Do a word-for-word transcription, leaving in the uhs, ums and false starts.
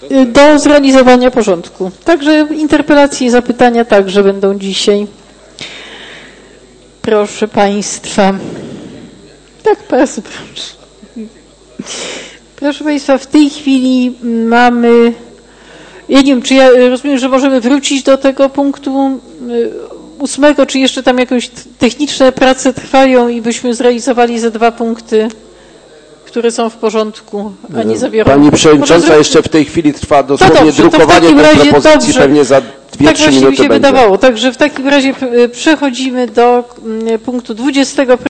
Do zrealizowania porządku. Także interpelacje i zapytania także będą dzisiaj. Proszę Państwa. Tak, bardzo proszę. Proszę Państwa, w tej chwili mamy, ja nie wiem, czy ja rozumiem, że możemy wrócić do tego punktu ósmego, czy jeszcze tam jakieś techniczne prace trwają i byśmy zrealizowali ze dwa punkty, które są w porządku, a nie zabiorą. Pani Przewodnicząca, jeszcze w tej chwili trwa dosłownie dobrze, drukowanie tej razie, propozycji, dobrze, pewnie za dwie trzy tak minuty mi się będzie. wydawało. Także w takim razie przechodzimy do punktu dwudziestego.